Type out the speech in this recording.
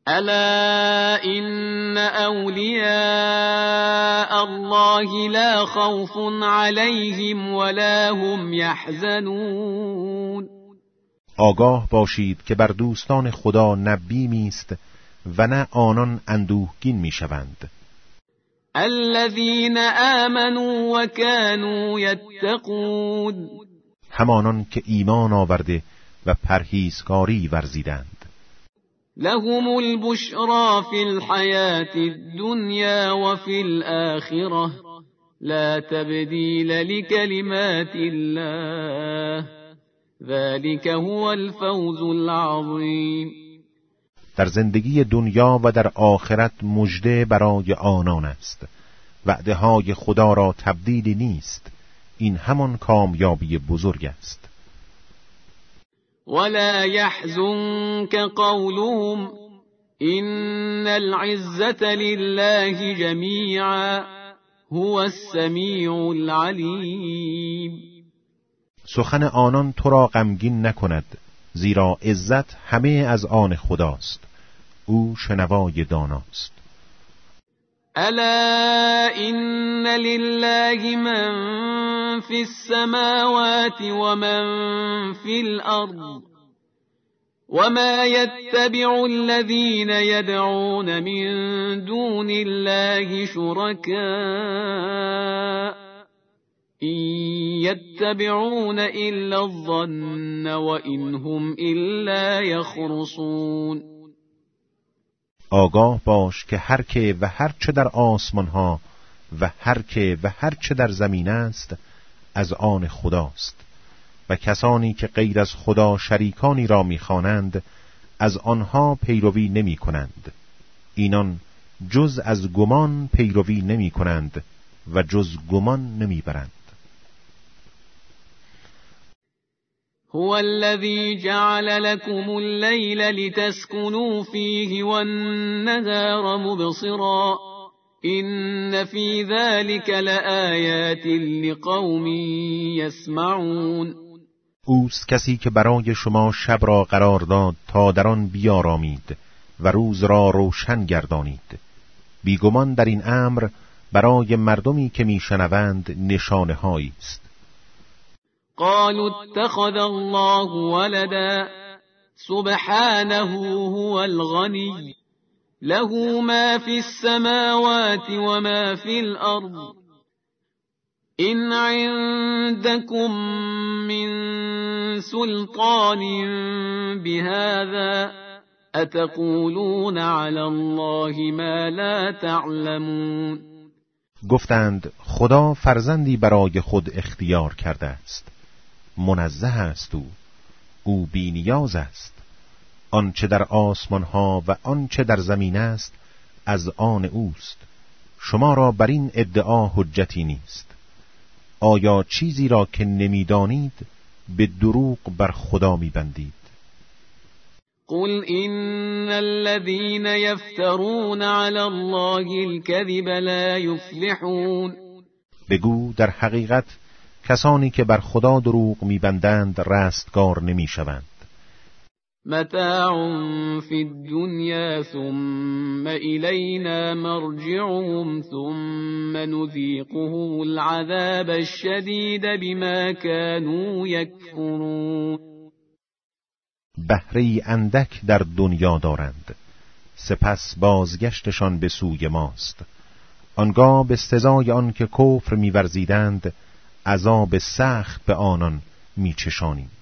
الا ان اولیاء الله لا خوف علیهم ولا هم یحزنون. آگاه باشید که بر دوستان خدا نه بیمی است و نه آنان اندوهگین میشوند. الذين آمنوا وكانوا يتقون. همانان که ایمان آورده و پرهیزکاری ورزیدند. لهم البشرى في الحياة الدنيا وفي الآخرة لا تبديل لكلمات الله ذلك هو الفوز العظيم. در زندگی دنیا و در آخرت مژده برای آنان است. وعده های خدا را تبدیلی نیست. این همان کامیابی بزرگ است. ولا يحزنك قولهم إن العزة لله جميعا هو السميع العليم. سخن آنان تو را غمگین نکند، زیرا عزت همه از آن خداست. او شنوای داناست. الا ان لله من في السماوات ومن في الارض وما يتبع الذين يدعون من دون الله شركاء إن يتبعون إلا الظن وإن هم إلا يخرصون. آگاه باش که هر که و هر چه در آسمان ها و هر که و هر چه در زمین است از آن خداست و کسانی که غیر از خدا شریکانی را می‌خوانند از آنها پیروی نمی کنند. اینان جز از گمان پیروی نمی کنند و جز گمان نمی برند. هو الذي جعل لكم الليل لتسكنوا فيه والنهار مبصرا إن في ذلك لآيات لقوم يسمعون. اوست کسی که برای شما شب را قرار داد تا در آن بیارامید و روز را روشن گردانید. بیگمان در این امر برای مردمی که میشنوند نشانه هایی است. قالوا اتخذ الله ولدا سبحانه هو الغني له ما في السماوات وما في الأرض إن عندكم من سلطان بهذا أتقولون على الله ما لا تعلمون. گفتند خدا فرزندی برای خود اختیار کرده است. منزه است او بی‌نیاز است. آنچه در آسمان ها و آنچه در زمین است از آن اوست. شما را بر این ادعا حجتی نیست. آیا چیزی را که نمیدانید به دروغ بر خدا میبندید؟ قل إن الذين يفترون على الله الكذب لا يفلحون. بگو در حقیقت کسانی که بر خدا دروغ میبندند رستگار نمیشوند. متاع فی الدنیا ثم الینا مرجعهم ثم نذیقهم العذاب الشدید بما كانوا یکفرون. بهره اندک در دنیا دارند، سپس بازگشتشان به سوی ماست. آنگاه به سزای آن که کفر می‌ورزیدند عذاب سخت به آنان می‌چشانیم.